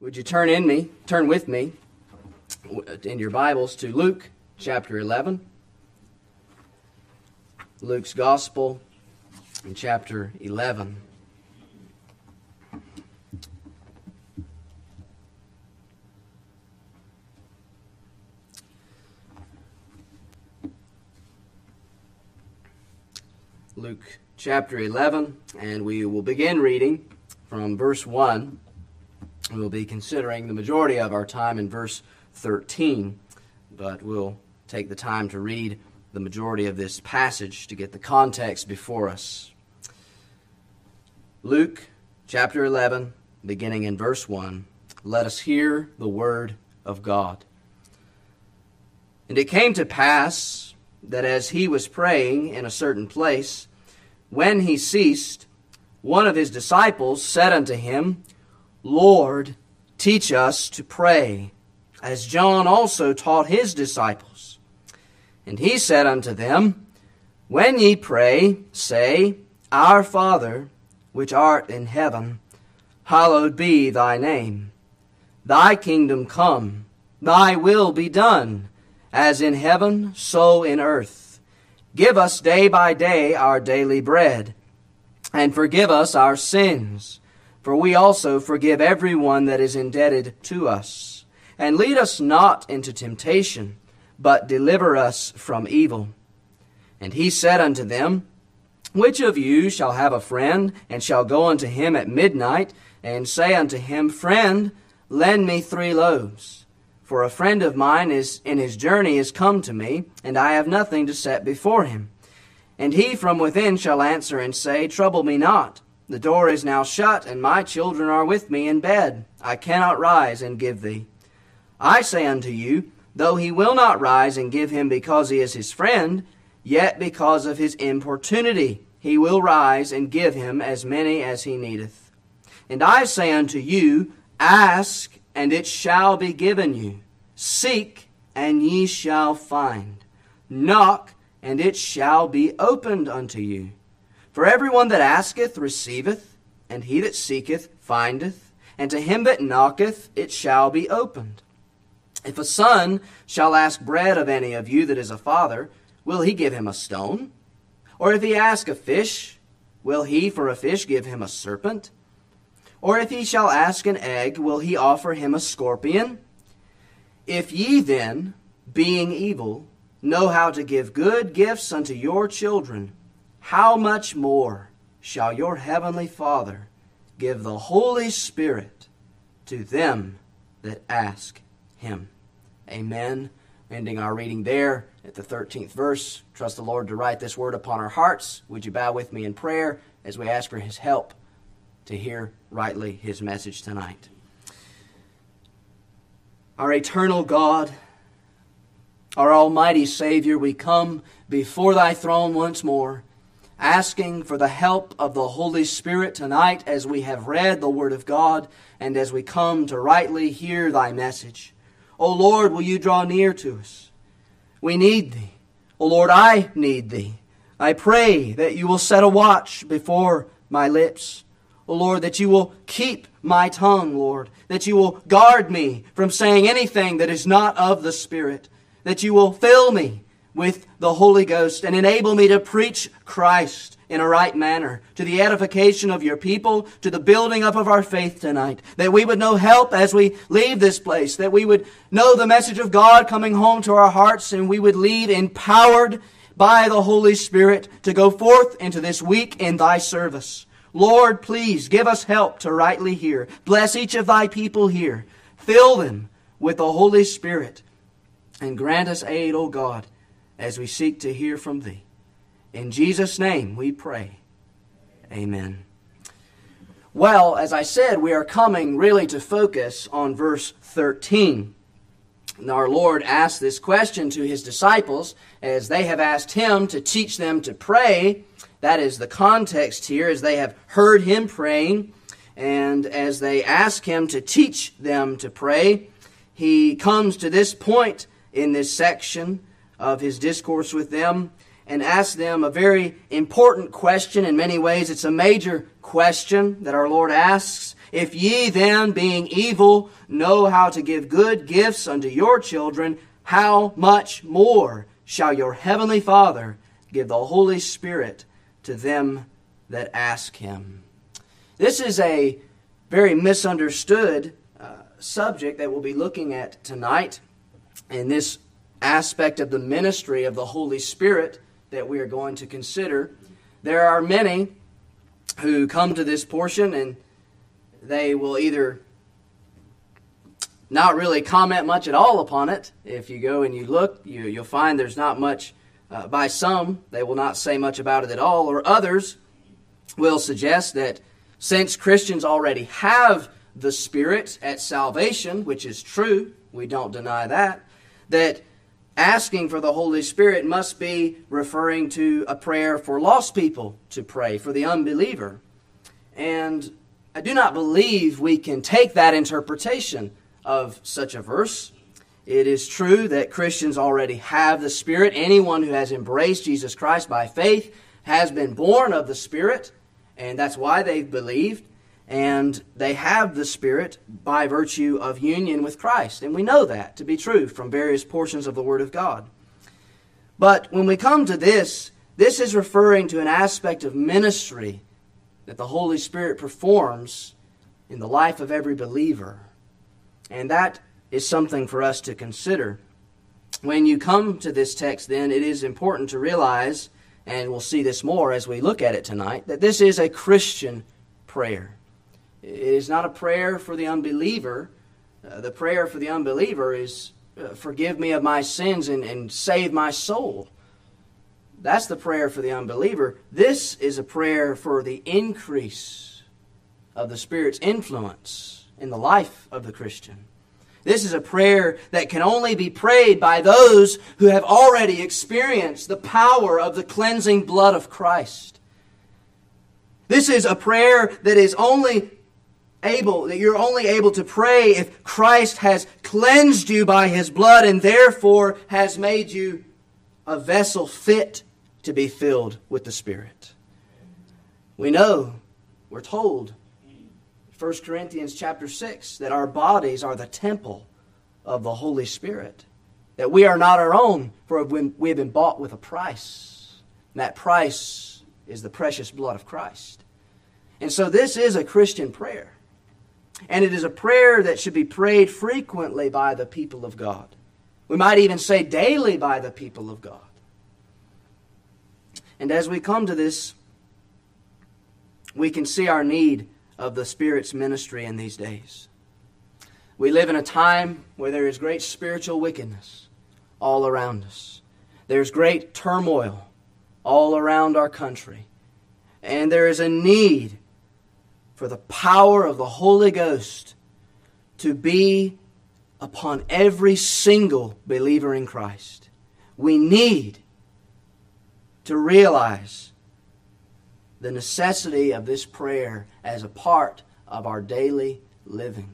Would you turn with me in your Bibles to Luke chapter 11. Luke's Gospel in chapter 11. Luke chapter 11, and we will begin reading from verse 1. We'll be considering the majority of our time in verse 13, but we'll take the time to read the majority of this passage to get the context before us. Luke chapter 11, beginning in verse 1. Let us hear the word of God. And it came to pass that as he was praying in a certain place, when he ceased, one of his disciples said unto him, Lord, teach us to pray, as John also taught his disciples. And he said unto them, When ye pray, say, Our Father, which art in heaven, hallowed be thy name. Thy kingdom come, thy will be done, as in heaven, so in earth. Give us day by day our daily bread, and forgive us our sins, for we also forgive every one that is indebted to us. And lead us not into temptation, but deliver us from evil. And he said unto them, Which of you shall have a friend, and shall go unto him at midnight, and say unto him, Friend, lend me 3 loaves? For a friend of mine is in his journey is come to me, and I have nothing to set before him. And he from within shall answer and say, Trouble me not. The door is now shut, and my children are with me in bed. I cannot rise and give thee. I say unto you, though he will not rise and give him because he is his friend, yet because of his importunity he will rise and give him as many as he needeth. And I say unto you, Ask, and it shall be given you. Seek, and ye shall find. Knock, and it shall be opened unto you. For everyone that asketh receiveth, and he that seeketh findeth, and to him that knocketh it shall be opened. If a son shall ask bread of any of you that is a father, will he give him a stone? Or if he ask a fish, will he for a fish give him a serpent? Or if he shall ask an egg, will he offer him a scorpion? If ye then, being evil, know how to give good gifts unto your children, how much more shall your heavenly Father give the Holy Spirit to them that ask him? Amen. Ending our reading there at the 13th verse. Trust the Lord to write this word upon our hearts. Would you bow with me in prayer as we ask for his help to hear rightly his message tonight? Our eternal God, our almighty Savior, we come before thy throne once more, asking for the help of the Holy Spirit tonight as we have read the Word of God and as we come to rightly hear thy message. O Lord, will you draw near to us? We need thee. O Lord, I need thee. I pray that you will set a watch before my lips. O Lord, that you will keep my tongue, Lord, that you will guard me from saying anything that is not of the Spirit, that you will fill me with the Holy Ghost and enable me to preach Christ in a right manner, to the edification of your people, to the building up of our faith tonight, that we would know help as we leave this place, that we would know the message of God coming home to our hearts, and we would leave empowered by the Holy Spirit to go forth into this week in thy service. Lord, please give us help to rightly hear. Bless each of thy people here. Fill them with the Holy Spirit, and grant us aid, O God, as we seek to hear from thee. In Jesus' name we pray. Amen. Well, as I said, we are coming really to focus on verse 13. Our Lord asked this question to his disciples as they have asked him to teach them to pray. That is the context here, as they have heard him praying, and as they ask him to teach them to pray, he comes to this point in this section of his discourse with them and asks them a very important question. In many ways, it's a major question that our Lord asks. If ye then, being evil, know how to give good gifts unto your children, how much more shall your heavenly Father give the Holy Spirit to them that ask Him? This is a very misunderstood subject that we'll be looking at tonight, in this aspect of the ministry of the Holy Spirit that we are going to consider. There are many who come to this portion and they will either not really comment much at all upon it. If you go and you look, you'll find there's not much. By some, they will not say much about it at all, or others will suggest that since Christians already have the Spirit at salvation, which is true, we don't deny that, that asking for the Holy Spirit must be referring to a prayer for lost people to pray, for the unbeliever. And I do not believe we can take that interpretation of such a verse. It is true that Christians already have the Spirit. Anyone who has embraced Jesus Christ by faith has been born of the Spirit, and that's why they've believed. And they have the Spirit by virtue of union with Christ. And we know that to be true from various portions of the Word of God. But when we come to this is referring to an aspect of ministry that the Holy Spirit performs in the life of every believer. And that is something for us to consider. When you come to this text, then, it is important to realize, and we'll see this more as we look at it tonight, that this is a Christian prayer. It is not a prayer for the unbeliever. The prayer for the unbeliever is, forgive me of my sins and save my soul. That's the prayer for the unbeliever. This is a prayer for the increase of the Spirit's influence in the life of the Christian. This is a prayer that can only be prayed by those who have already experienced the power of the cleansing blood of Christ. This is a prayer that is you're only able to pray if Christ has cleansed you by His blood and therefore has made you a vessel fit to be filled with the Spirit. We know, we're told, 1 Corinthians chapter 6, that our bodies are the temple of the Holy Spirit. That we are not our own, for we have been bought with a price. And that price is the precious blood of Christ. And so this is a Christian prayer. And it is a prayer that should be prayed frequently by the people of God. We might even say daily by the people of God. And as we come to this, we can see our need of the Spirit's ministry in these days. We live in a time where there is great spiritual wickedness all around us. There's great turmoil all around our country. And there is a need for the power of the Holy Ghost to be upon every single believer in Christ. We need to realize the necessity of this prayer as a part of our daily living.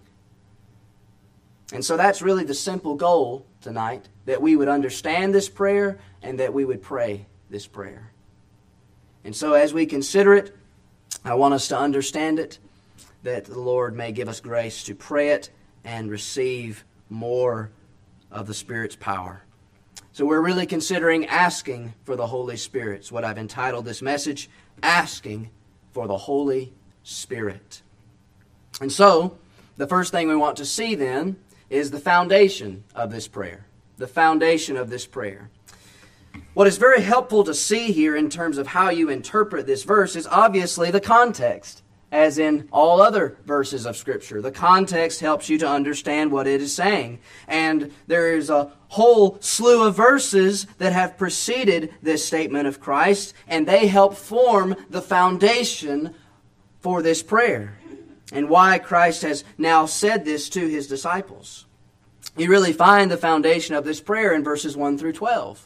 And so that's really the simple goal tonight, that we would understand this prayer and that we would pray this prayer. And so as we consider it, I want us to understand it, that the Lord may give us grace to pray it and receive more of the Spirit's power. So we're really considering asking for the Holy Spirit. It's what I've entitled this message, Asking for the Holy Spirit. And so, the first thing we want to see then is the foundation of this prayer. The foundation of this prayer. What is very helpful to see here in terms of how you interpret this verse is obviously the context. As in all other verses of Scripture, the context helps you to understand what it is saying. And there is a whole slew of verses that have preceded this statement of Christ, and they help form the foundation for this prayer and why Christ has now said this to His disciples. You really find the foundation of this prayer in verses 1 through 12.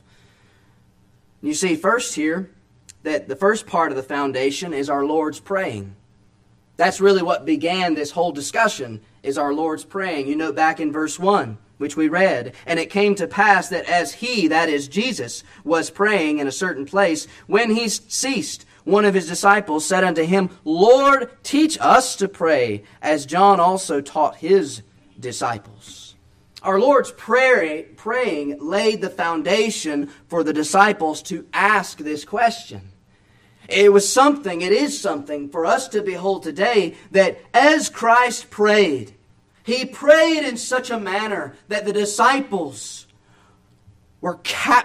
You see first here that the first part of the foundation is our Lord's praying. That's really what began this whole discussion, is our Lord's praying. You know, back in verse 1, which we read, and it came to pass that as He, that is Jesus, was praying in a certain place, when He ceased, one of his disciples said unto him, Lord, teach us to pray, as John also taught his disciples. Our Lord's praying laid the foundation for the disciples to ask this question. It is something for us to behold today, that as Christ prayed, He prayed in such a manner that the disciples were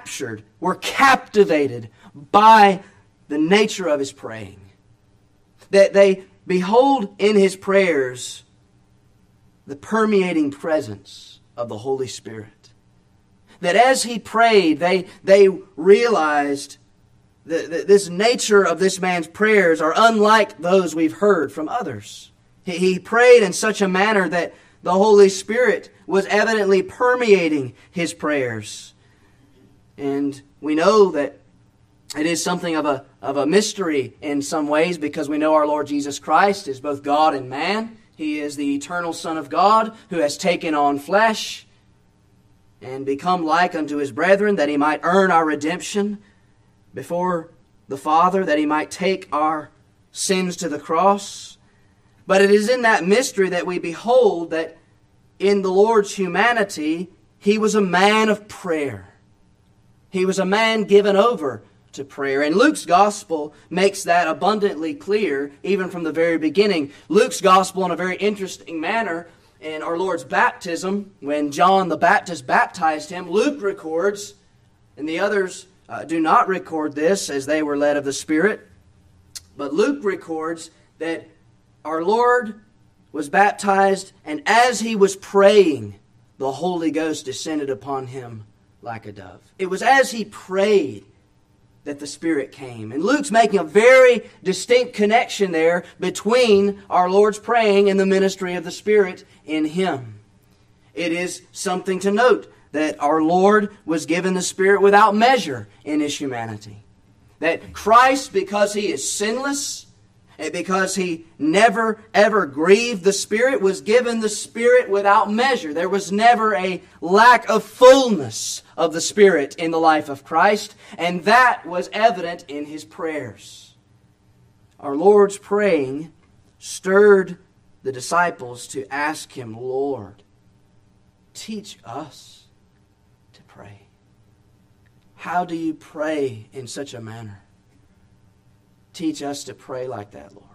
captivated by the nature of His praying. That they behold in His prayers the permeating presence of the Holy Spirit. That as He prayed, they realized that this nature of this man's prayers are unlike those we've heard from others. He prayed in such a manner that the Holy Spirit was evidently permeating his prayers. And we know that it is something of a mystery in some ways, because we know our Lord Jesus Christ is both God and man. He is the eternal Son of God who has taken on flesh and become like unto His brethren, that He might earn our redemption before the Father, that He might take our sins to the cross. But it is in that mystery that we behold that in the Lord's humanity, He was a man of prayer. He was a man given over to prayer. And Luke's Gospel makes that abundantly clear, even from the very beginning. Luke's Gospel, in a very interesting manner, in our Lord's baptism, when John the Baptist baptized Him, Luke records, and the others do not record this as they were led of the Spirit, but Luke records that our Lord was baptized, and as He was praying, the Holy Ghost descended upon Him like a dove. It was as He prayed that the Spirit came. And Luke's making a very distinct connection there between our Lord's praying and the ministry of the Spirit in Him. It is something to note that our Lord was given the Spirit without measure in His humanity. That Christ, because He is sinless, and because He never ever grieved the Spirit, was given the Spirit without measure. There was never a lack of fullness of the Spirit in the life of Christ, and that was evident in His prayers. Our Lord's praying stirred the disciples to ask Him, Lord, teach us to pray. How do you pray in such a manner? Teach us to pray like that, Lord.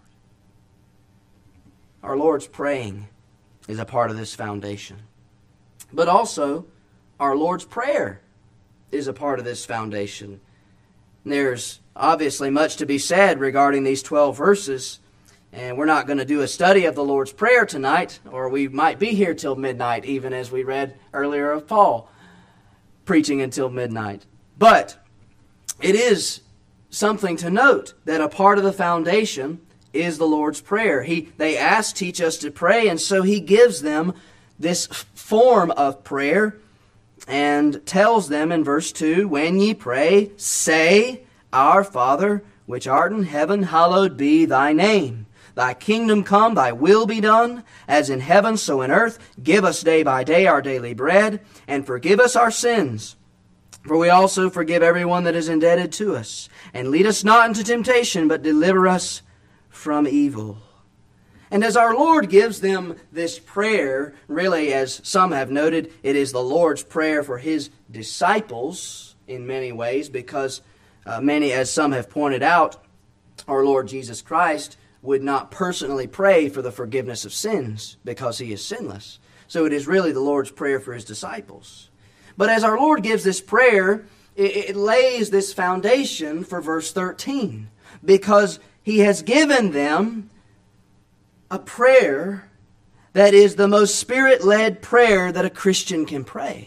Our Lord's praying is a part of this foundation. But also, our Lord's prayer is a part of this foundation. There's obviously much to be said regarding these 12 verses, and we're not going to do a study of the Lord's Prayer tonight, or we might be here till midnight, even as we read earlier of Paul preaching until midnight. But it is something to note that a part of the foundation is the Lord's Prayer. They ask, teach us to pray, and so He gives them this form of prayer and tells them in verse 2, when ye pray, say, Our Father, which art in heaven, hallowed be Thy name. Thy kingdom come, Thy will be done, as in heaven so in earth. Give us day by day our daily bread, and forgive us our sins, for we also forgive everyone that is indebted to us. And lead us not into temptation, but deliver us from evil. And as our Lord gives them this prayer, really, as some have noted, it is the Lord's prayer for His disciples in many ways, because many, as some have pointed out, our Lord Jesus Christ would not personally pray for the forgiveness of sins because He is sinless. So it is really the Lord's prayer for His disciples. But as our Lord gives this prayer, it lays this foundation for verse 13, because He has given them a prayer that is the most Spirit-led prayer that a Christian can pray.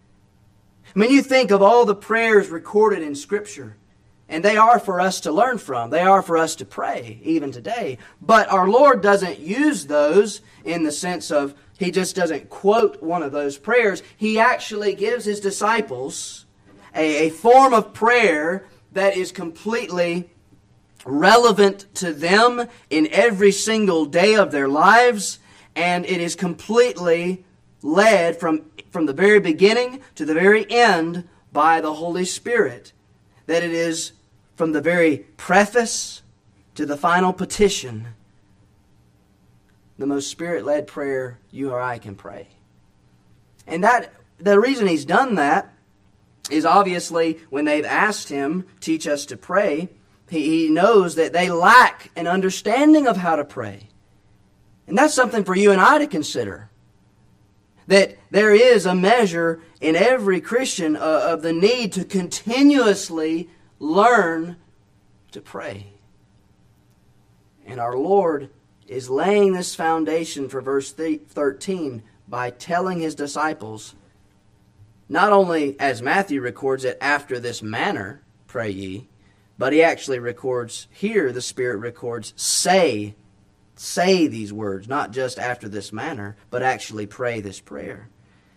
I mean, you think of all the prayers recorded in Scripture, and they are for us to learn from. They are for us to pray, even today. But our Lord doesn't use those in the sense of He just doesn't quote one of those prayers. He actually gives His disciples a form of prayer that is completely relevant to them in every single day of their lives, and it is completely led from the very beginning to the very end by the Holy Spirit. That it is from the very preface to the final petition, the most Spirit-led prayer you or I can pray. And the reason he's done that is obviously when they've asked him, teach us to pray, he knows that they lack an understanding of how to pray. And that's something for you and I to consider. That there is a measure in every Christian of the need to continuously learn to pray. And our Lord is laying this foundation for verse 13 by telling his disciples, not only as Matthew records it, after this manner pray ye, but he actually records here, the Spirit records, say these words, not just after this manner, but actually pray this prayer.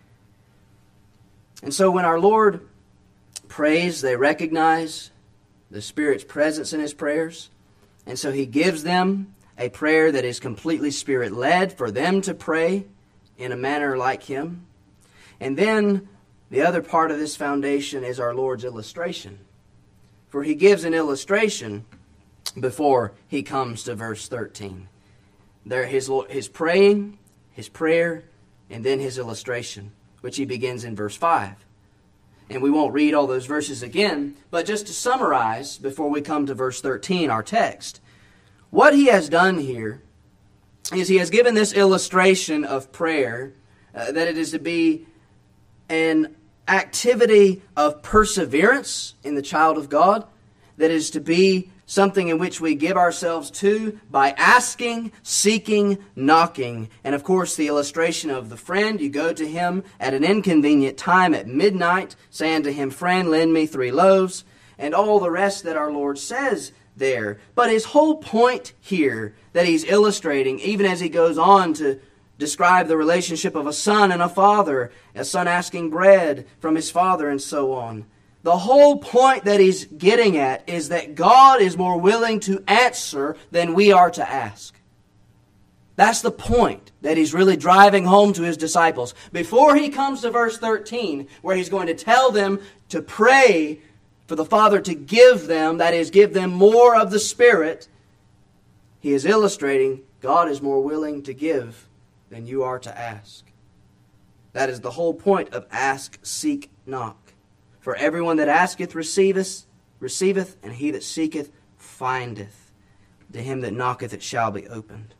And so when our Lord prays, they recognize the Spirit's presence in his prayers. And so he gives them a prayer that is completely Spirit-led for them to pray in a manner like him. And then the other part of this foundation is our Lord's illustration. For he gives an illustration before he comes to verse 13. There his praying, his prayer, and then his illustration, which he begins in verse 5. And we won't read all those verses again, but just to summarize before we come to verse 13, our text, what he has done here is he has given this illustration of prayer, that it is to be an activity of perseverance in the child of God, that is to be something in which we give ourselves to by asking, seeking, knocking. And of course, the illustration of the friend, you go to him at an inconvenient time at midnight, saying to him, friend, lend me 3 loaves, and all the rest that our Lord says there. But his whole point here that he's illustrating, even as he goes on to describe the relationship of a son and a father, a son asking bread from his father and so on. The whole point that he's getting at is that God is more willing to answer than we are to ask. That's the point that he's really driving home to his disciples. Before he comes to verse 13, where he's going to tell them to pray for the Father to give them, that is, give them more of the Spirit, he is illustrating God is more willing to give than you are to ask. That is the whole point of ask, seek, knock. For everyone that asketh receiveth, and he that seeketh findeth. To him that knocketh it shall be opened.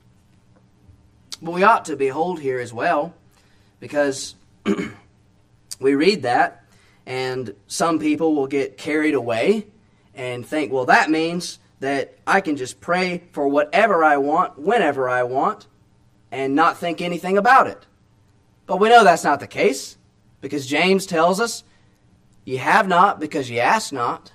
But we ought to behold here as well, because we read that, and some people will get carried away and think, well, that means that I can just pray for whatever I want, whenever I want, and not think anything about it. But we know that's not the case, because James tells us, ye have not because ye ask not,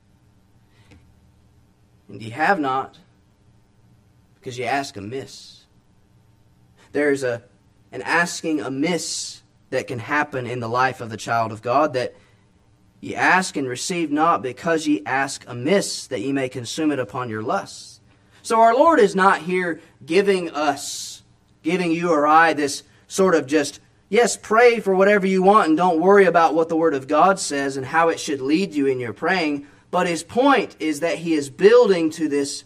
and ye have not because ye ask amiss. There's an asking amiss that can happen in the life of the child of God, that ye ask and receive not because ye ask amiss, that ye may consume it upon your lusts. So our Lord is not here giving you or I this sort of just, yes, pray for whatever you want and don't worry about what the Word of God says and how it should lead you in your praying. But his point is that he is building to this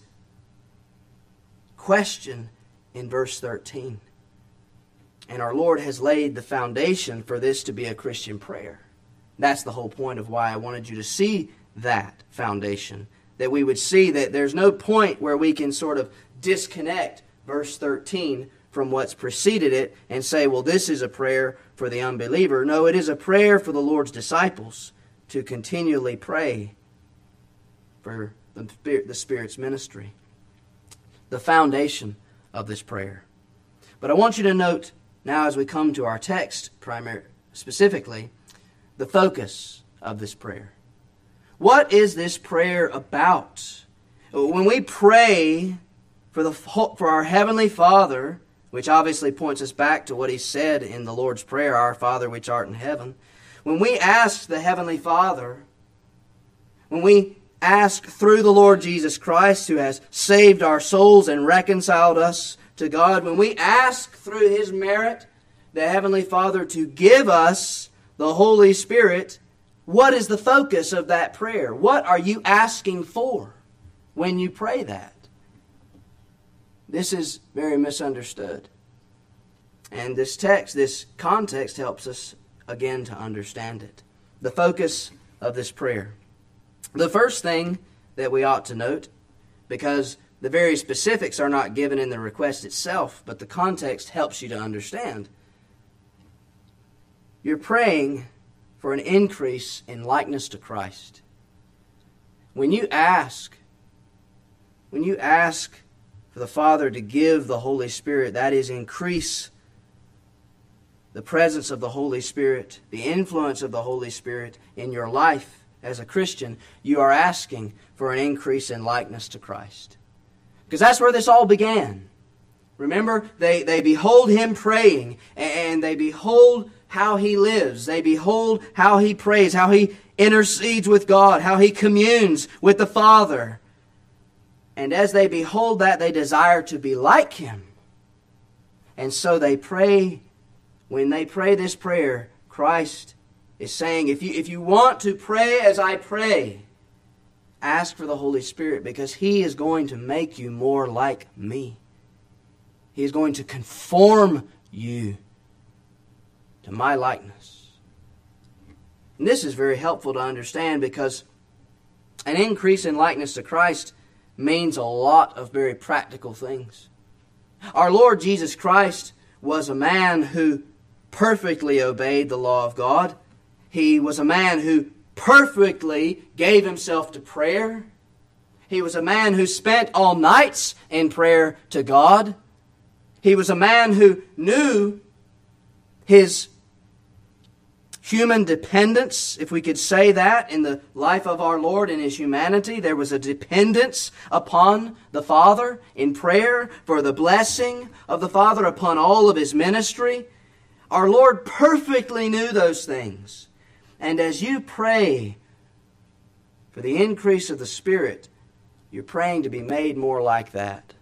question in verse 13. And our Lord has laid the foundation for this to be a Christian prayer. That's the whole point of why I wanted you to see that foundation. That we would see that there's no point where we can sort of disconnect verse 13 from what's preceded it and say, well, this is a prayer for the unbeliever. No, it is a prayer for the Lord's disciples to continually pray for the Spirit's ministry. The foundation of this prayer. But I want you to note now as we come to our text specifically, the focus of this prayer. What is this prayer about? When we pray for our Heavenly Father, which obviously points us back to what he said in the Lord's Prayer, Our Father which art in heaven. When we ask the Heavenly Father, when we ask through the Lord Jesus Christ, who has saved our souls and reconciled us to God, when we ask through his merit the Heavenly Father to give us the Holy Spirit, what is the focus of that prayer? What are you asking for when you pray that? This is very misunderstood. And this text, this context helps us again to understand it. The focus of this prayer. The first thing that we ought to note, because the very specifics are not given in the request itself, but the context helps you to understand. You're praying for an increase in likeness to Christ. When you ask for the Father to give the Holy Spirit, that is, increase the presence of the Holy Spirit, the influence of the Holy Spirit in your life as a Christian, you are asking for an increase in likeness to Christ. Because that's where this all began. Remember, they behold Him praying, and they behold how He lives. They behold how He prays, how He intercedes with God, how He communes with the Father. And as they behold that, they desire to be like Him. And so they pray. When they pray this prayer, Christ is saying, if you want to pray as I pray, ask for the Holy Spirit, because He is going to make you more like me. He is going to conform you to my likeness. And this is very helpful to understand, because an increase in likeness to Christ means a lot of very practical things. Our Lord Jesus Christ was a man who perfectly obeyed the law of God. He was a man who perfectly gave Himself to prayer. He was a man who spent all nights in prayer to God. He was a man who knew His human dependence, if we could say that, in the life of our Lord in His humanity. There was a dependence upon the Father in prayer for the blessing of the Father upon all of His ministry. Our Lord perfectly knew those things. And as you pray for the increase of the Spirit, you're praying to be made more like that,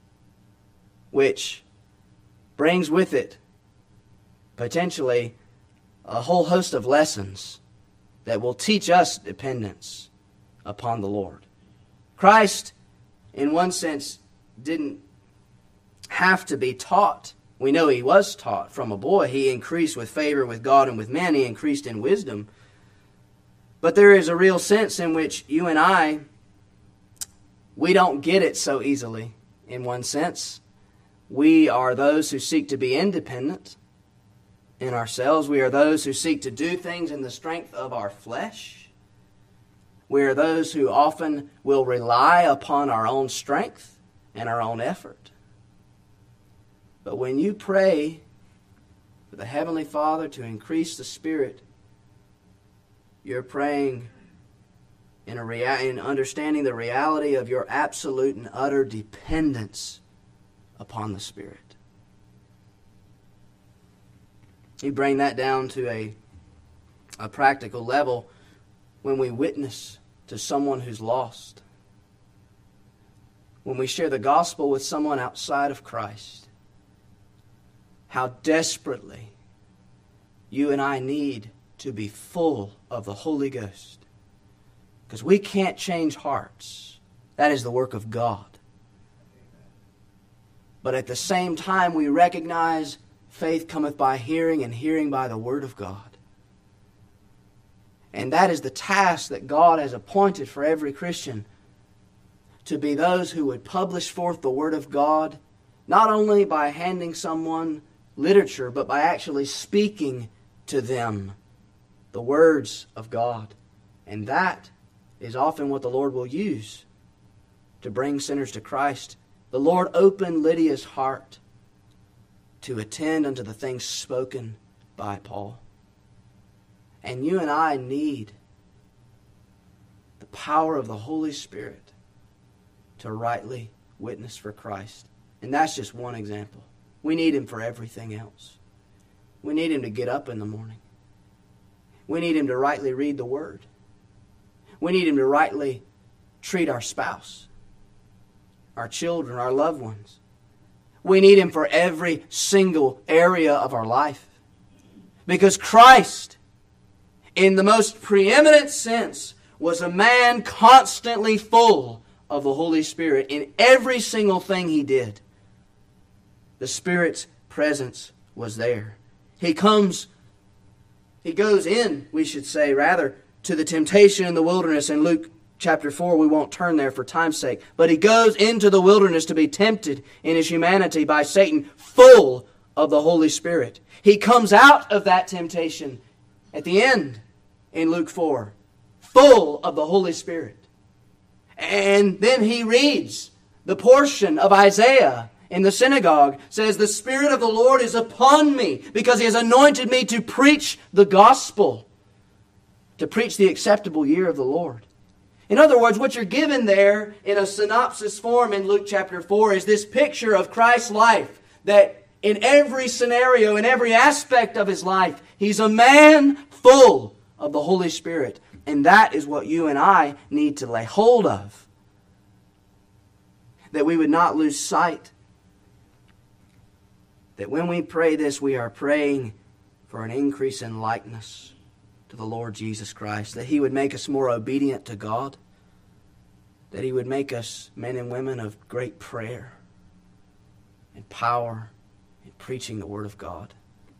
which brings with it potentially a whole host of lessons that will teach us dependence upon the Lord. Christ, in one sense, didn't have to be taught. We know He was taught from a boy. He increased with favor with God and with men. He increased in wisdom. But there is a real sense in which you and I, we don't get it so easily, in one sense. We are those who seek to be independent in ourselves. We are those who seek to do things in the strength of our flesh. We are those who often will rely upon our own strength and our own effort. But when you pray for the Heavenly Father to increase the Spirit, you're praying in understanding the reality of your absolute and utter dependence upon the Spirit. You bring that down to a practical level when we witness to someone who's lost. When we share the gospel with someone outside of Christ. How desperately you and I need to be full of the Holy Ghost. Because we can't change hearts. That is the work of God. But at the same time, we recognize faith cometh by hearing, and hearing by the Word of God. And that is the task that God has appointed for every Christian, to be those who would publish forth the Word of God, not only by handing someone literature, but by actually speaking to them the words of God. And that is often what the Lord will use to bring sinners to Christ. The Lord opened Lydia's heart to attend unto the things spoken by Paul. And you and I need the power of the Holy Spirit to rightly witness for Christ. And that's just one example. We need Him for everything else. We need Him to get up in the morning. We need Him to rightly read the Word. We need Him to rightly treat our spouse, our children, our loved ones. We need Him for every single area of our life. Because Christ in the most preeminent sense, was a man constantly full of the Holy Spirit in every single thing he did. The Spirit's presence was there. He goes in, we should say, rather, to the temptation in the wilderness in Luke chapter 4. We won't turn there for time's sake. But he goes into the wilderness to be tempted in his humanity by Satan, full of the Holy Spirit. He comes out of that temptation at the end in Luke 4, full of the Holy Spirit. And then he reads the portion of Isaiah in the synagogue, says, "The Spirit of the Lord is upon me, because He has anointed me to preach the gospel, to preach the acceptable year of the Lord." In other words, what you're given there in a synopsis form in Luke chapter 4 is this picture of Christ's life, that in every scenario, in every aspect of His life, He's a man full of the Holy Spirit. And that is what you and I need to lay hold of, that we would not lose sight. That when we pray this, we are praying for an increase in likeness to the Lord Jesus Christ, that He would make us more obedient to God, that He would make us men and women of great prayer and power in preaching the Word of God.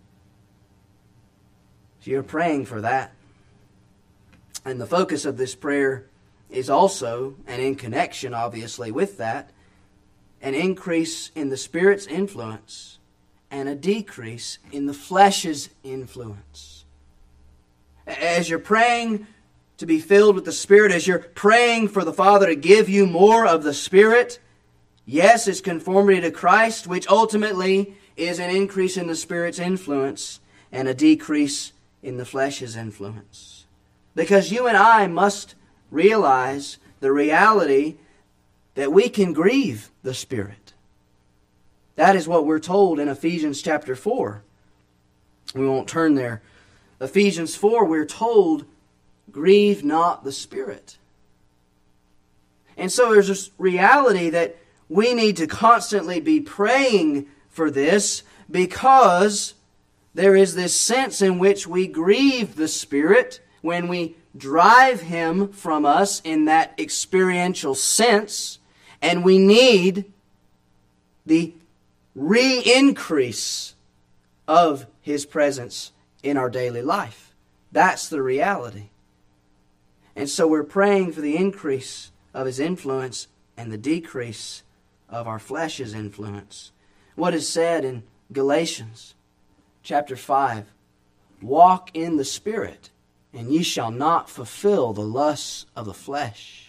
So you're praying for that. And the focus of this prayer is also, and in connection obviously with that, an increase in the Spirit's influence and a decrease in the flesh's influence. As you're praying to be filled with the Spirit, as you're praying for the Father to give you more of the Spirit, yes, it's conformity to Christ, which ultimately is an increase in the Spirit's influence and a decrease in the flesh's influence. Because you and I must realize the reality that we can grieve the Spirit. That is what we're told in Ephesians chapter 4. We won't turn there. Ephesians 4, we're told, grieve not the Spirit. And so there's this reality that we need to constantly be praying for this, because there is this sense in which we grieve the Spirit when we drive Him from us in that experiential sense, and we need the re-increase of His presence in our daily life. That's the reality. And so we're praying for the increase of His influence and the decrease of our flesh's influence. What is said in Galatians chapter 5, "Walk in the Spirit, and ye shall not fulfill the lusts of the flesh."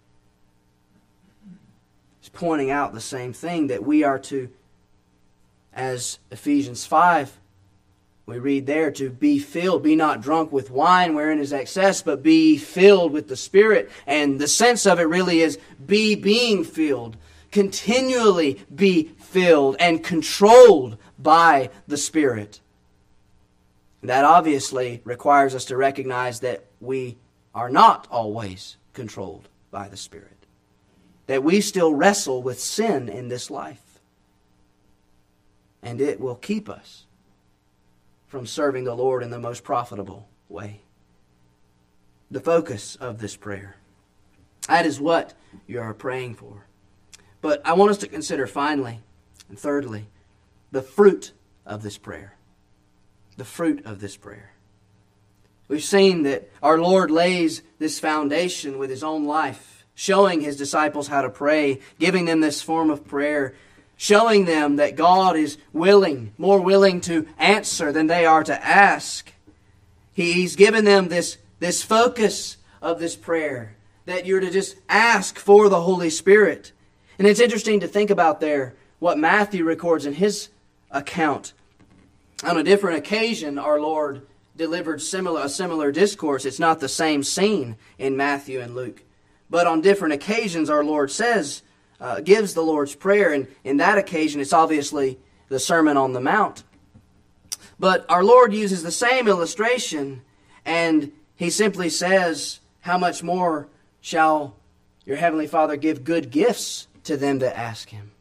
It's pointing out the same thing, that we are to, as Ephesians 5, we read there, to be filled, be not drunk with wine wherein is excess, but be filled with the Spirit. And the sense of it really is be being filled, continually be filled and controlled by the Spirit. That obviously requires us to recognize that we are not always controlled by the Spirit, that we still wrestle with sin in this life, and it will keep us from serving the Lord in the most profitable way. The focus of this prayer, that is what you are praying for. But I want us to consider finally and thirdly the fruit of this prayer. The fruit of this prayer. We've seen that our Lord lays this foundation with His own life, showing His disciples how to pray, giving them this form of prayer, showing them that God is willing, more willing to answer than they are to ask. He's given them this focus of this prayer, that you're to just ask for the Holy Spirit. And it's interesting to think about there what Matthew records in his account. On a different occasion, our Lord delivered a similar discourse. It's not the same scene in Matthew and Luke. But on different occasions, our Lord gives the Lord's Prayer. And in that occasion, it's obviously the Sermon on the Mount. But our Lord uses the same illustration, and He simply says, "How much more shall your Heavenly Father give good gifts to them that ask Him?"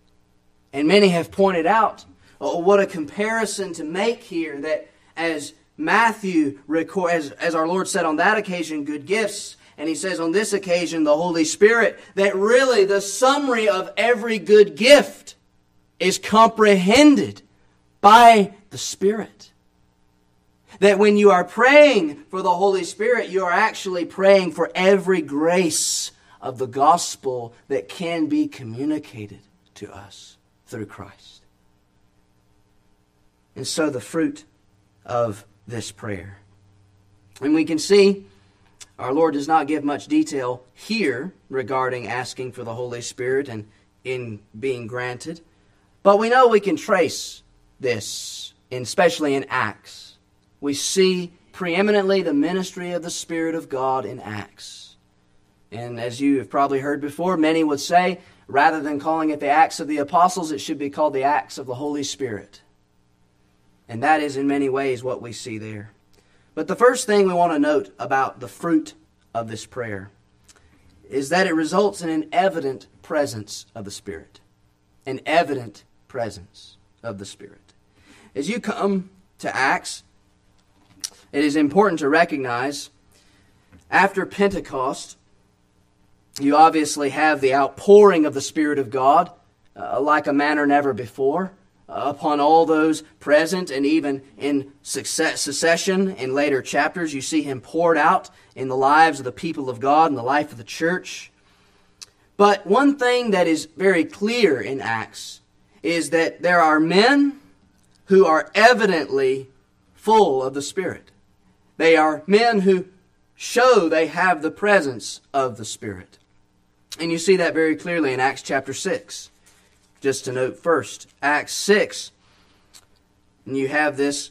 And many have pointed out, what a comparison to make here, that as Matthew records, as our Lord said on that occasion, good gifts. And he says on this occasion, the Holy Spirit, that really the summary of every good gift is comprehended by the Spirit. That when you are praying for the Holy Spirit, you are actually praying for every grace of the gospel that can be communicated to us through Christ. And so the fruit of this prayer. And we can see our Lord does not give much detail here regarding asking for the Holy Spirit and in being granted. But we know we can trace this, especially in Acts. We see preeminently the ministry of the Spirit of God in Acts. And as you have probably heard before, many would say, rather than calling it the Acts of the Apostles, it should be called the Acts of the Holy Spirit. And that is in many ways what we see there. But the first thing we want to note about the fruit of this prayer is that it results in an evident presence of the Spirit. An evident presence of the Spirit. As you come to Acts, it is important to recognize after Pentecost, you obviously have the outpouring of the Spirit of God like a manner never before upon all those present, and even in succession in later chapters, you see Him poured out in the lives of the people of God and the life of the church. But one thing that is very clear in Acts is that there are men who are evidently full of the Spirit. They are men who show they have the presence of the Spirit. And you see that very clearly in Acts chapter 6. Just to note first, Acts 6, and you have this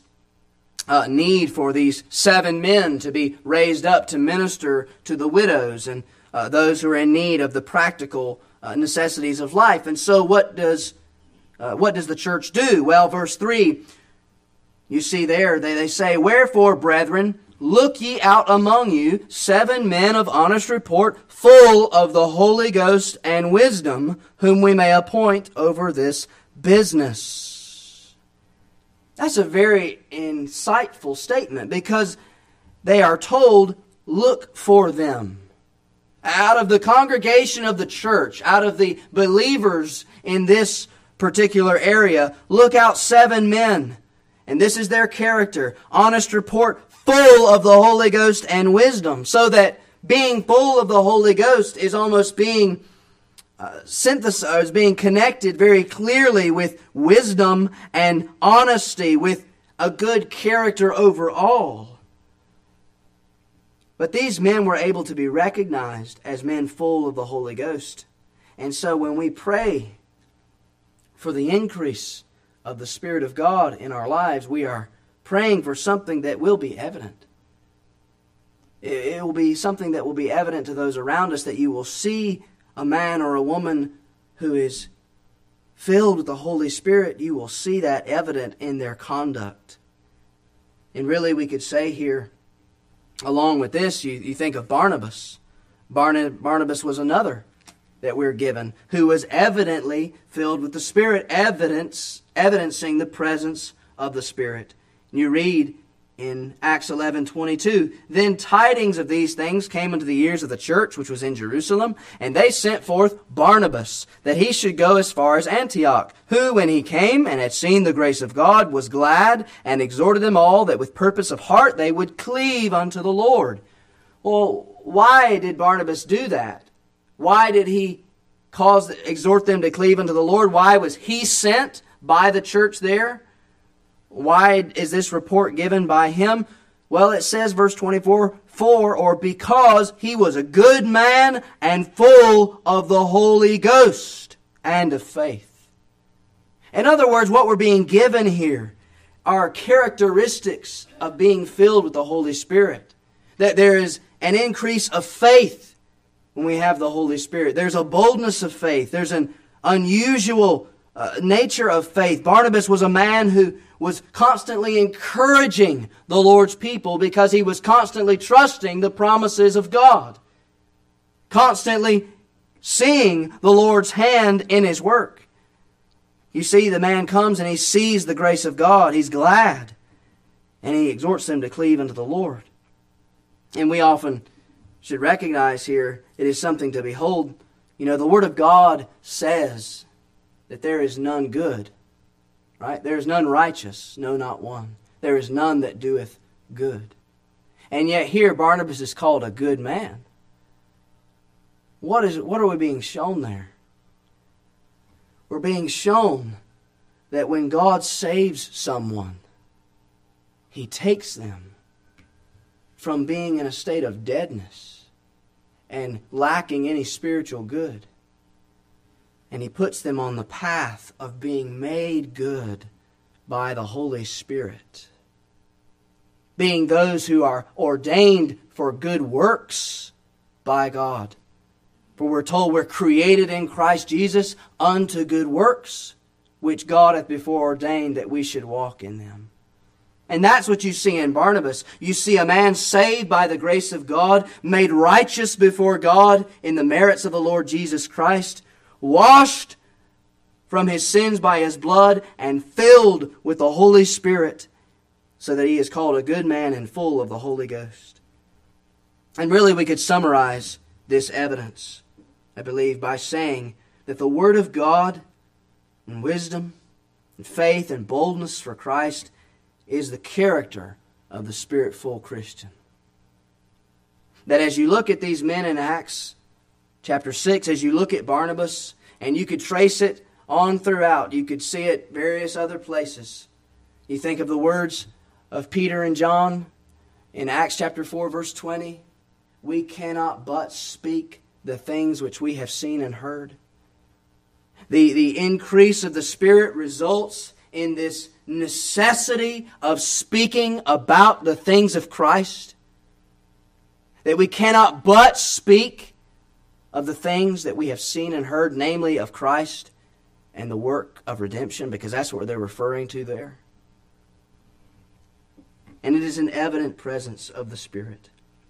need for these 7 men to be raised up to minister to the widows and those who are in need of the practical necessities of life. And so what does the church do? Well, verse 3, you see there, they say, "Wherefore, brethren, look ye out among you 7 men of honest report, full of the Holy Ghost and wisdom, whom we may appoint over this business." That's a very insightful statement, because they are told, look for them. Out of the congregation of the church, out of the believers in this particular area, look out 7 men. And this is their character. Honest report, full of the Holy Ghost and wisdom. So that being full of the Holy Ghost is almost being synthesized, being connected very clearly with wisdom and honesty, with a good character overall. But these men were able to be recognized as men full of the Holy Ghost. And so when we pray for the increase of the Spirit of God in our lives, we are praying for something that will be evident. It will be something that will be evident to those around us, that you will see a man or a woman who is filled with the Holy Spirit. You will see that evident in their conduct. And really we could say here, along with this, you think of Barnabas. Barnabas was another that we're given, who was evidently filled with the Spirit, evidencing the presence of the Spirit. You read in Acts 11:22, "Then tidings of these things came unto the ears of the church, which was in Jerusalem, and they sent forth Barnabas, that he should go as far as Antioch, who, when he came and had seen the grace of God, was glad, and exhorted them all that with purpose of heart they would cleave unto the Lord." Well, why did Barnabas do that? Why did he exhort them to cleave unto the Lord? Why was he sent by the church there? Why is this report given by him? Well, it says, verse 24, or because he was a good man and full of the Holy Ghost and of faith. In other words, what we're being given here are characteristics of being filled with the Holy Spirit. That there is an increase of faith when we have the Holy Spirit. There's a boldness of faith. There's an unusual nature of faith. Barnabas was a man who was constantly encouraging the Lord's people because he was constantly trusting the promises of God. Constantly seeing the Lord's hand in His work. You see, the man comes and he sees the grace of God. He's glad. And he exhorts them to cleave unto the Lord. And we often should recognize here it is something to behold. The Word of God says that there is none good. Right? There is none righteous, no, not one. There is none that doeth good. And yet here Barnabas is called a good man. What are we being shown there? We're being shown that when God saves someone, He takes them from being in a state of deadness and lacking any spiritual good, and He puts them on the path of being made good by the Holy Spirit, being those who are ordained for good works by God. For we're told we're created in Christ Jesus unto good works, which God hath before ordained that we should walk in them. And that's what you see in Barnabas. You see a man saved by the grace of God, made righteous before God in the merits of the Lord Jesus Christ, washed from his sins by His blood, and filled with the Holy Spirit, so that he is called a good man and full of the Holy Ghost. And really we could summarize this evidence, I believe, by saying that the Word of God and wisdom and faith and boldness for Christ is the character of the Spirit-full Christian. That as you look at these men in Acts chapter 6, as you look at Barnabas, and you could trace it on throughout, you could see it various other places. You think of the words of Peter and John in Acts chapter 4 verse 20, we cannot but speak the things which we have seen and heard. The increase of the Spirit results in this necessity of speaking about the things of Christ. That we cannot but speak of the things that we have seen and heard, namely of Christ and the work of redemption, because that's what they're referring to there. And it is an evident presence of the Spirit.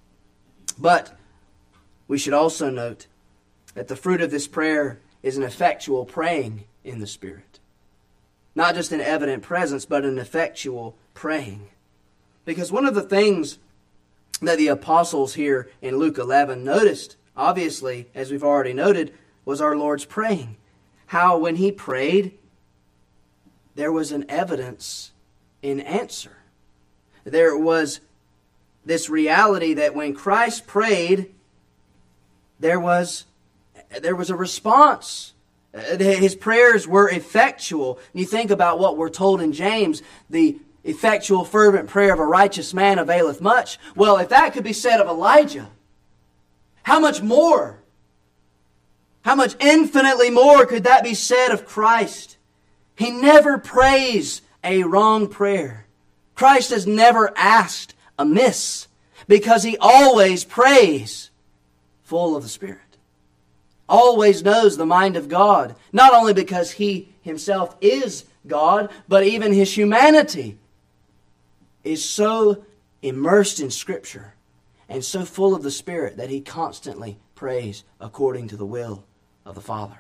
But we should also note that the fruit of this prayer is an effectual praying in the Spirit. Not just an evident presence, but an effectual praying. Because one of the things that the apostles here in Luke 11 noticed, obviously, as we've already noted, was our Lord's praying. How when He prayed, there was an evidence in answer. There was this reality that when Christ prayed, there was a response. His prayers were effectual. And you think about what we're told in James, the effectual fervent prayer of a righteous man availeth much. Well, if that could be said of Elijah, how much more? How much infinitely more could that be said of Christ? He never prays a wrong prayer. Christ has never asked amiss, because He always prays full of the Spirit. Always knows the mind of God, not only because He Himself is God, but even His humanity is so immersed in Scripture and so full of the Spirit that He constantly prays according to the will of the Father.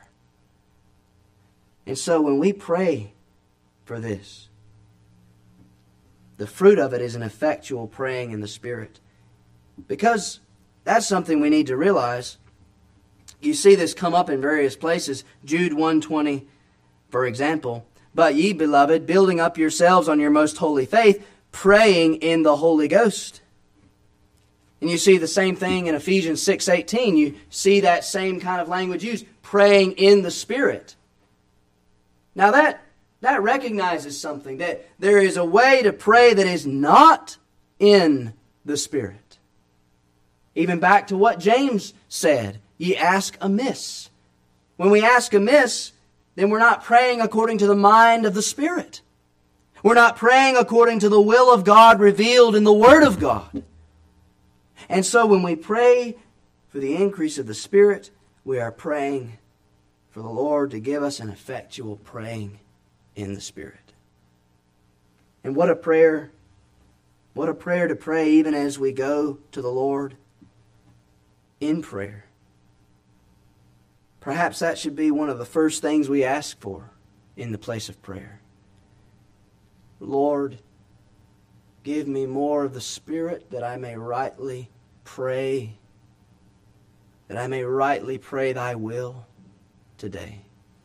And so when we pray for this, the fruit of it is an effectual praying in the Spirit. Because that's something we need to realize. You see this come up in various places. Jude 1:20, for example. But ye, beloved, building up yourselves on your most holy faith, praying in the Holy Ghost. And you see the same thing in Ephesians 6:18. You see that same kind of language used, praying in the Spirit. Now that recognizes something, that there is a way to pray that is not in the Spirit. Even back to what James said, ye ask amiss. When we ask amiss, then we're not praying according to the mind of the Spirit. We're not praying according to the will of God revealed in the Word of God. And so when we pray for the increase of the Spirit, we are praying for the Lord to give us an effectual praying in the Spirit. And what a prayer to pray even as we go to the Lord in prayer. Perhaps that should be one of the first things we ask for in the place of prayer. Lord, Give me more of the Spirit that I may rightly pray, that I may rightly pray thy will today.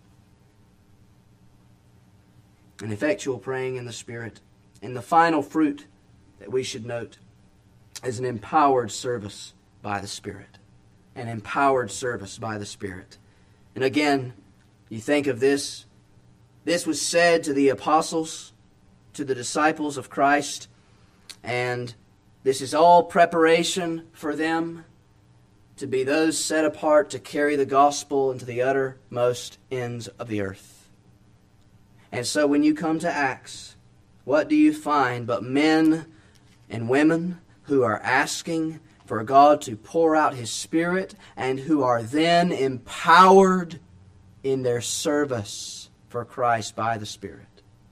An effectual praying in the Spirit. And the final fruit that we should note is an empowered service by the Spirit. An empowered service by the Spirit. And again, you think of this. This was said to the apostles, to the disciples of Christ, and this is all preparation for them to be those set apart to carry the gospel into the uttermost ends of the earth. And so when you come to Acts, what do you find but men and women who are asking for God to pour out His Spirit and who are then empowered in their service for Christ by the Spirit?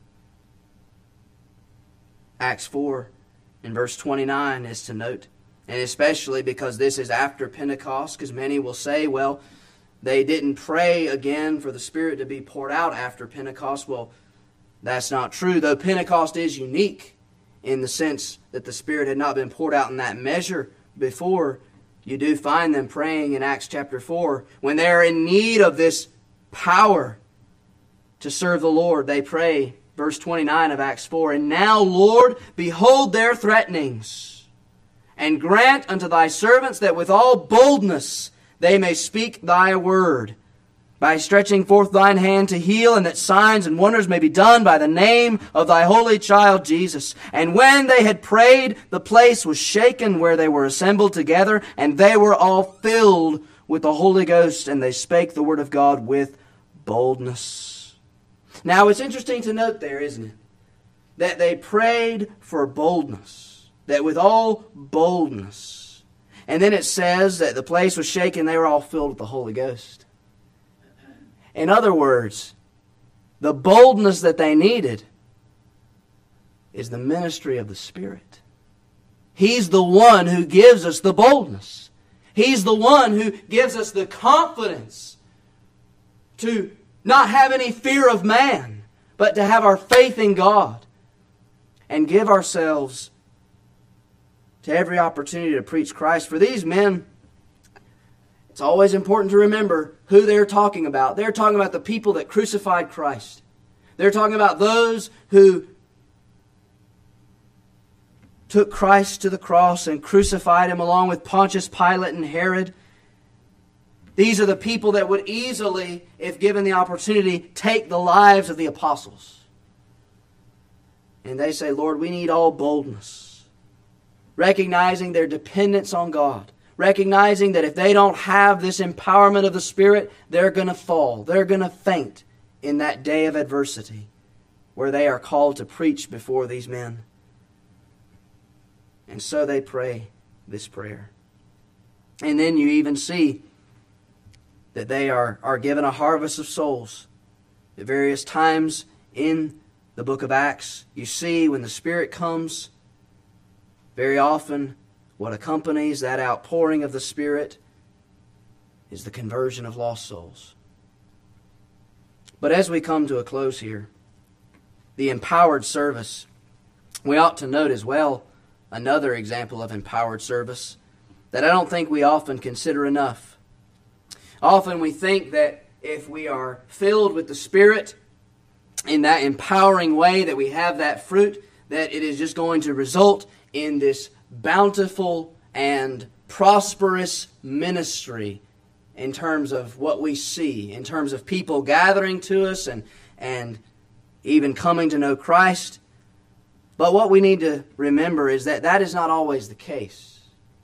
Acts 4 in verse 29 is to note, and especially because this is after Pentecost, because many will say, well, they didn't pray again for the Spirit to be poured out after Pentecost. Well, that's not true, though Pentecost is unique in the sense that the Spirit had not been poured out in that measure before. You do find them praying in Acts chapter 4 when they're in need of this power to serve the Lord. They pray, verse 29 of Acts 4, "And now, Lord, behold their threatenings, and grant unto thy servants that with all boldness they may speak thy word, by stretching forth thine hand to heal, and that signs and wonders may be done by the name of thy holy child Jesus. And when they had prayed, the place was shaken where they were assembled together, and they were all filled with the Holy Ghost, and they spake the word of God with boldness." Now it's interesting to note there, isn't it, that they prayed for boldness, that with all boldness. And then it says that the place was shaken, they were all filled with the Holy Ghost. In other words, the boldness that they needed is the ministry of the Spirit. He's the one who gives us the boldness. He's the one who gives us the confidence to not have any fear of man, but to have our faith in God and give ourselves to every opportunity to preach Christ. For these men, it's always important to remember who they're talking about. They're talking about the people that crucified Christ. They're talking about those who took Christ to the cross and crucified Him along with Pontius Pilate and Herod. These are the people that would easily, if given the opportunity, take the lives of the apostles. And they say, Lord, we need all boldness. Recognizing their dependence on God. Recognizing that if they don't have this empowerment of the Spirit, they're going to fall. They're going to faint in that day of adversity where they are called to preach before these men. And so they pray this prayer. And then you even see that they are given a harvest of souls. At various times in the book of Acts, you see when the Spirit comes, very often what accompanies that outpouring of the Spirit is the conversion of lost souls. But as we come to a close here, the empowered service, we ought to note as well another example of empowered service that I don't think we often consider enough. Often we think that if we are filled with the Spirit in that empowering way, that we have that fruit, that it is just going to result in this bountiful and prosperous ministry in terms of what we see, in terms of people gathering to us and even coming to know Christ. But what we need to remember is that that is not always the case.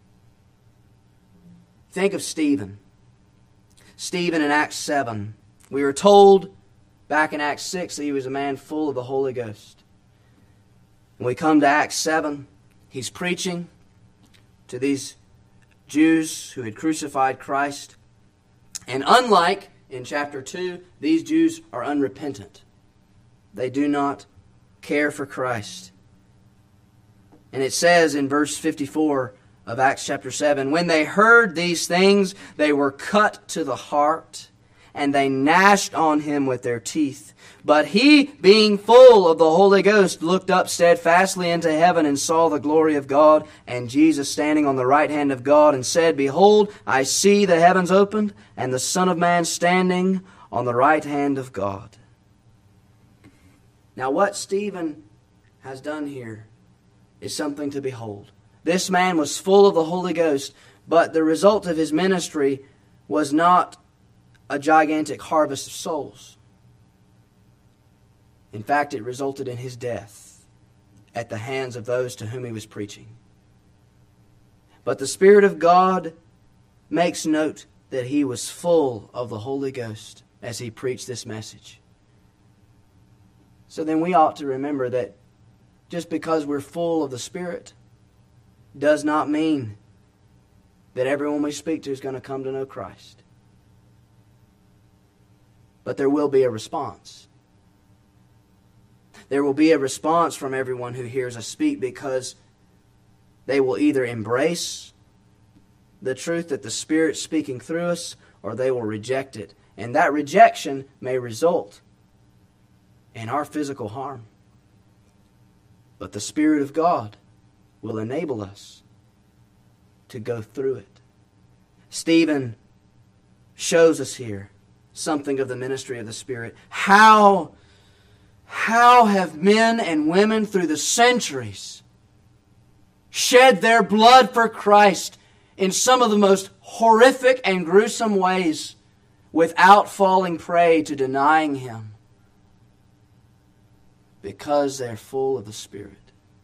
Think of Stephen. Stephen in Acts 7. We were told back in Acts 6 that he was a man full of the Holy Ghost. When we come to Acts 7, he's preaching to these Jews who had crucified Christ. And unlike in chapter 2, these Jews are unrepentant. They do not care for Christ. And it says in verse 54 of Acts chapter 7, when they heard these things, they were cut to the heart and they gnashed on him with their teeth. But he, being full of the Holy Ghost, looked up steadfastly into heaven and saw the glory of God, and Jesus standing on the right hand of God, and said, Behold, I see the heavens opened, and the Son of Man standing on the right hand of God. Now what Stephen has done here is something to behold. This man was full of the Holy Ghost, but the result of his ministry was not a gigantic harvest of souls. In fact, it resulted in his death at the hands of those to whom he was preaching. But the Spirit of God makes note that he was full of the Holy Ghost as he preached this message. So then we ought to remember that just because we're full of the Spirit does not mean that everyone we speak to is going to come to know Christ. But there will be a response. There will be a response from everyone who hears us speak, because they will either embrace the truth that the Spirit's speaking through us, or they will reject it. And that rejection may result in our physical harm. But the Spirit of God will enable us to go through it. Stephen shows us here something of the ministry of the Spirit. How have men and women through the centuries shed their blood for Christ in some of the most horrific and gruesome ways without falling prey to denying Him? Because they're full of the Spirit.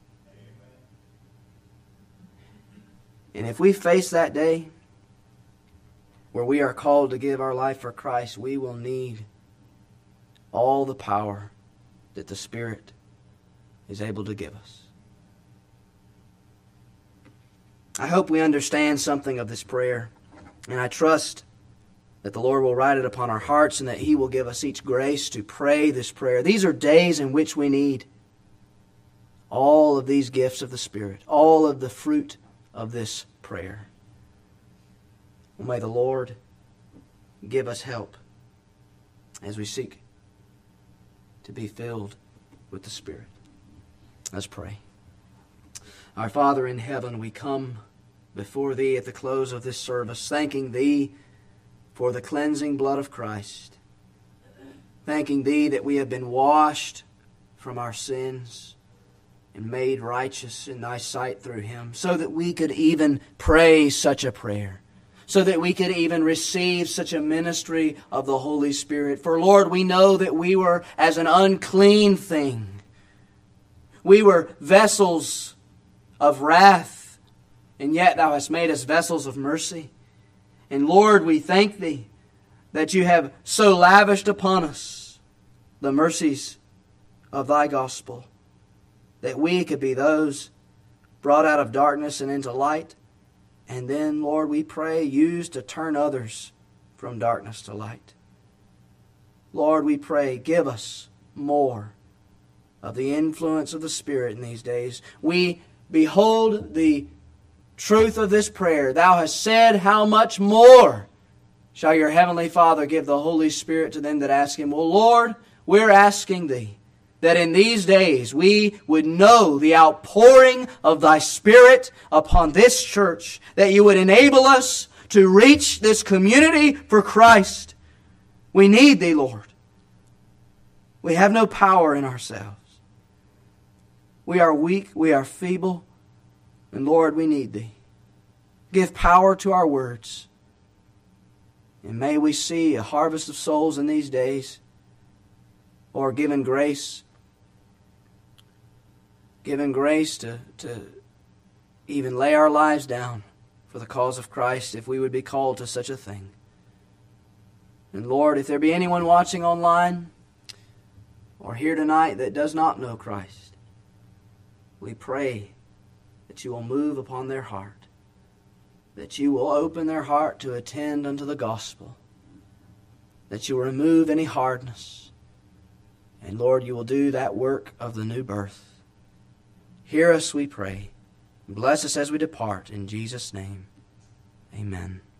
And if we face that day where we are called to give our life for Christ, we will need all the power that the Spirit is able to give us. I hope we understand something of this prayer, and I trust that the Lord will write it upon our hearts and that He will give us each grace to pray this prayer. These are days in which we need all of these gifts of the Spirit, all of the fruit of this prayer. Well, may the Lord give us help as we seek to be filled with the Spirit. Let's pray. Our Father in heaven, we come before Thee at the close of this service, thanking Thee for the cleansing blood of Christ, thanking Thee that we have been washed from our sins and made righteous in Thy sight through Him, so that we could even pray such a prayer, so that we could even receive such a ministry of the Holy Spirit. For Lord, we know that we were as an unclean thing. We were vessels of wrath, and yet Thou hast made us vessels of mercy. And Lord, we thank Thee that You have so lavished upon us the mercies of Thy gospel, that we could be those brought out of darkness and into light. And then, Lord, we pray, used to turn others from darkness to light. Lord, we pray, give us more of the influence of the Spirit in these days. We behold the truth of this prayer. Thou hast said, how much more shall your heavenly Father give the Holy Spirit to them that ask Him? Well, Lord, we're asking Thee that in these days we would know the outpouring of Thy Spirit upon this church, that You would enable us to reach this community for Christ. We need Thee, Lord. We have no power in ourselves. We are weak, we are feeble, and Lord, we need Thee. Give power to our words, and may we see a harvest of souls in these days, or given grace to even lay our lives down for the cause of Christ, if we would be called to such a thing. And Lord, if there be anyone watching online or here tonight that does not know Christ, we pray that You will move upon their heart, that You will open their heart to attend unto the gospel, that You will remove any hardness, and Lord, You will do that work of the new birth. Hear us, we pray. Bless us as we depart. In Jesus' name, amen.